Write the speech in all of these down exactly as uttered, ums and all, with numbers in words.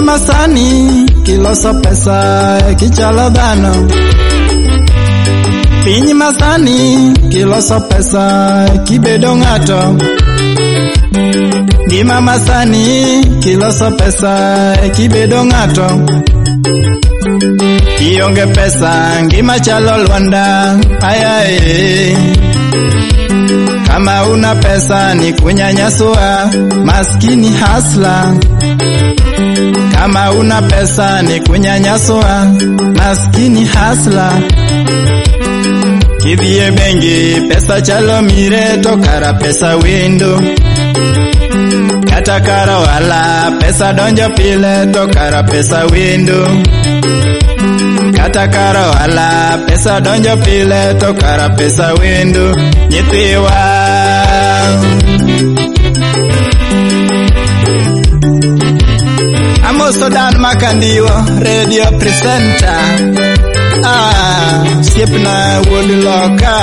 masani kiloso pesa kichalo dhano. Piny masani kiloso pesa kibedo ng'ato. Ngima masani kiloso pesa kibedo ng'ato. Kionge pesa ngima chalo Lwanda. Ayaye, kama una pesa ni kunyanyaswa, maskini hasla. Kama una pesa ni kunyanyaswa, maskini hasla. Kidhie bengi pesa chalo mire to kara pesa wendo. Kata kara wala pesa donjo pile to kara pesa wendo. Kata kara wala pesa donjo pile to kara pesa wendo. Nyithiwa Amoso Dan Makandiwa, radio presenter. Ah, siepna wuod loka.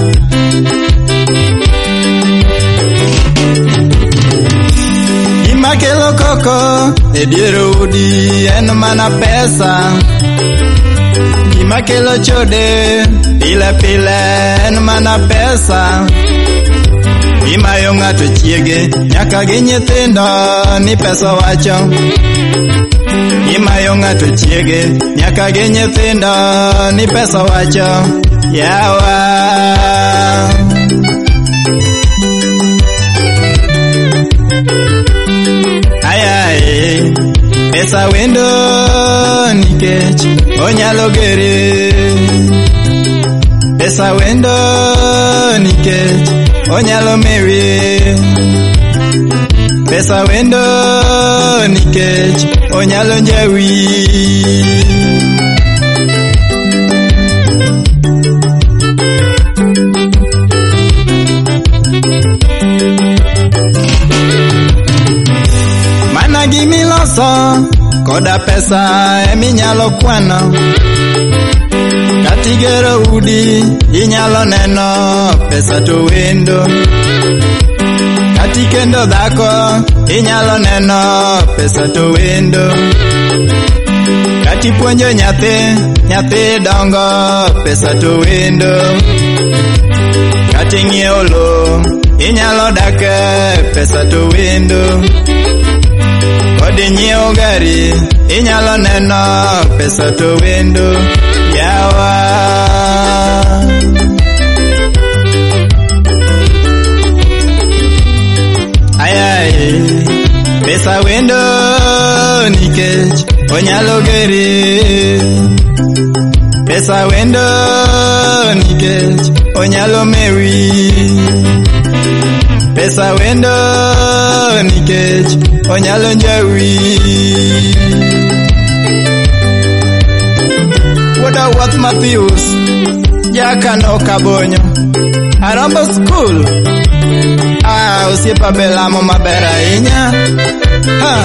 Gima kelo koko e dier udi en mana pesa. Gima kelo chode pile pile en mana pesa. Gima yo ng'ato chiege nyaka gi nyithindo ni pesa wacho. Gima yo ng'ato chiege nyaka gi nyithindo ni pesa wacho. Yawa ayaye, pesa wendo nikech onyalo gere. Pesa wendo nikech onyalo mewe. Pesa wendo nikech onyalo njawi. Mana gimiloso koda pesa eminyalo kwano. Katigero udi inyalo neno pesa to wendo. Katikendo dhako inyalo neno pesa to wendo. Katipuonjo nyathi nyathi dongo pesa to wendo. Kating'iewo lo inyalo dake pesa to wendo. Kodi nyiewo gari inyalo neno pesa to wendo. Yawa ayaye, pesa wendo nikech onyalo gere. Pesa wendo nikech onyalo mewi. Pesa wendo nikech onyalo njawi. Woda Wath Matthews Jaka no Kabonyo Arombo School. Ah, osiepa belamo maber ahinya. Ha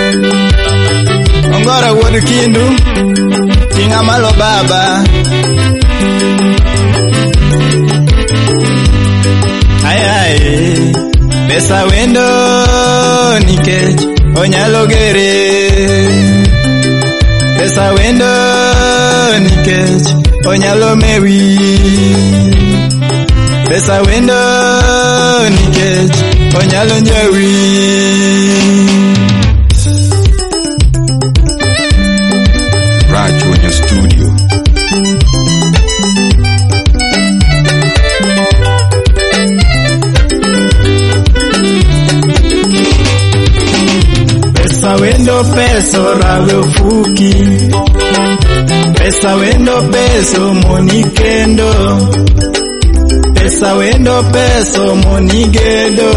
Ongora wuod Kindu Tinga malo baba. Ayaye, pesa wendo nikech onyalo gere. Pesa wendo nikech onyalo mewi. Pesa wendo nikech onyalo njawi. Raj kwenye studio. Pesa wendo peso rawe ufuki. Pesa wendo peso monikendo. Pesa wendo peso monigedo.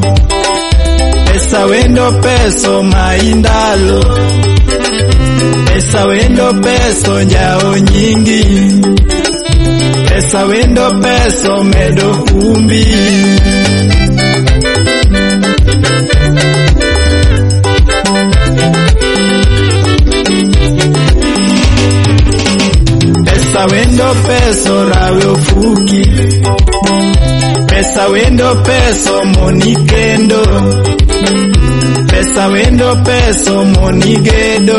Pesa wendo peso maindalo. Pesa wendo peso njao nyingi. Pesa wendo peso medo kumbi. Pesa wendo peso rawe ufuki. Pesa wendo peso monikendo. Pesa wendo peso monigedo,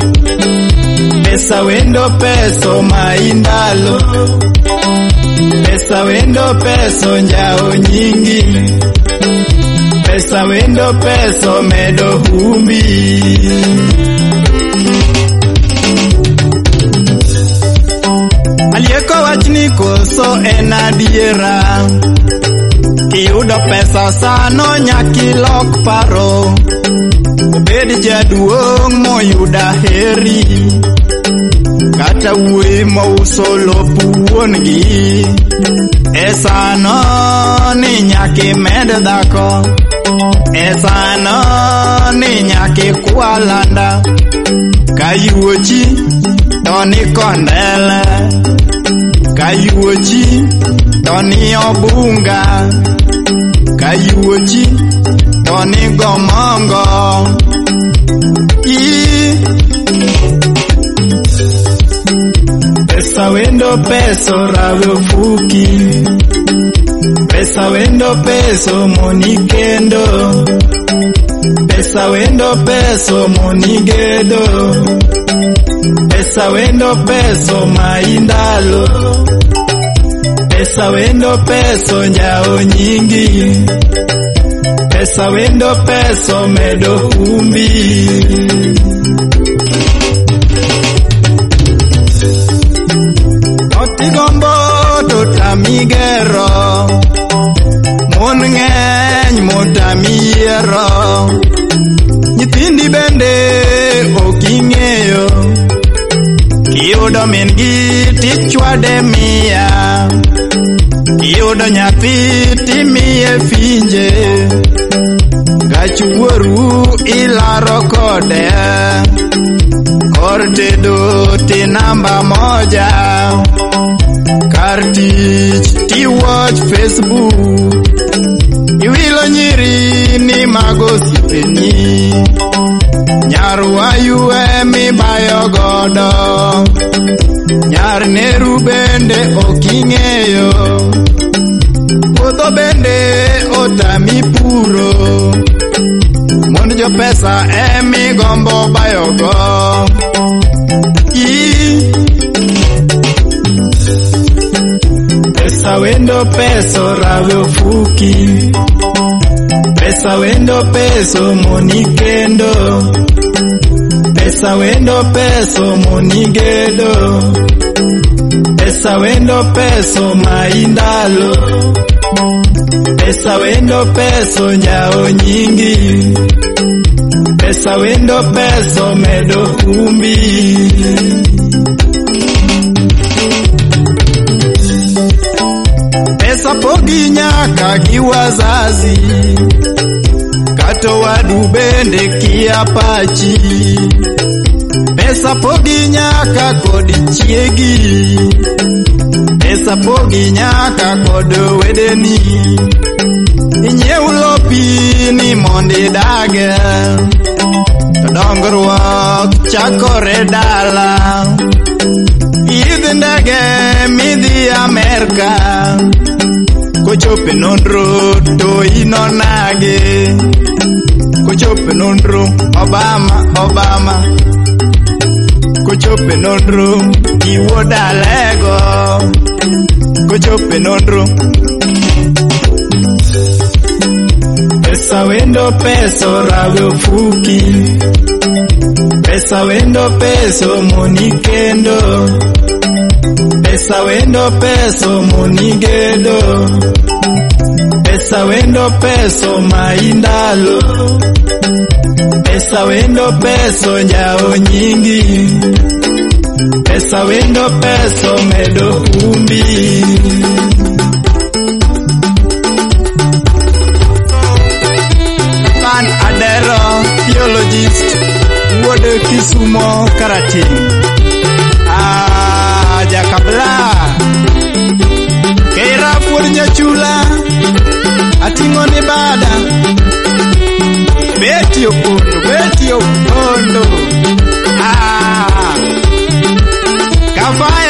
pesa wendo peso maindalo, pesa wendo peso njao nyingi, pesa wendo peso medo humbi. Alieko wachni koso en adiera, kiyudo pesa sano nyaki lok paro, obed jaduong' moyuda heri, kata wuoyi mouso lopu wuongi, esano ni nyaki med dhako, esano ni nyaki kwalanda, kayuochi toni kondele, kayuochi toni obunga, kayuochi toni gomongo. I pesa wendo peso rawe fuki, pesa wendo peso monikendo, pesa wendo peso monigedo, pesa wendo peso maindalo, pesa wendo peso njao nyingi, pesa wendo peso medo humbi. Otigombo totamigero, mon ng'eny motamiero, nyithindi bende oking'eyo, kiyudo min gi tichwade miya, kiyudo nyathi timiye finje, gach wuoru ilaro kode, kor tedo ti namba moja, kar tich ti watch Facebook, iwilo nyiri ni mago siepeni, nyar wayu emi bayo godo, nyar neru bende oking'eyo, puodho bende otami puro, mond jo pesa emi gombo bayo go. I pesa wendo peso rawe fuki, pesa wendo peso monikendo, pesa wendo peso monigedo, pesa wendo peso maindalo, pesa wendo peso njao nyingi, pesa wendo peso medo humbi. Pesa pogi nyaka gi wazazi, kato wadu bende kiapachi, pesa pogi nyaka kod chiegi, pesa pogi nyaka kod wedeni, inyiew lopi ni mondi dage, to dongruok chakore dala, idh ndege midhi Amerka, kochope nonro to inonage, kochope nonro Obama Obama, kochope nonro iwuoda lego, kochope nonro. Pesa wendo peso rawe fuki, pesa wendo peso monikendo, pesa wendo peso monigedo, pesa wendo peso maindalo, pesa wendo peso njao nyingi, pesa wendo peso medo humbi. An adero theologist wuode Kisumo Karatin, ah jakabla kera wuod nyachula, ating'o ni bada, beti opondo beti opondo, ah kafaya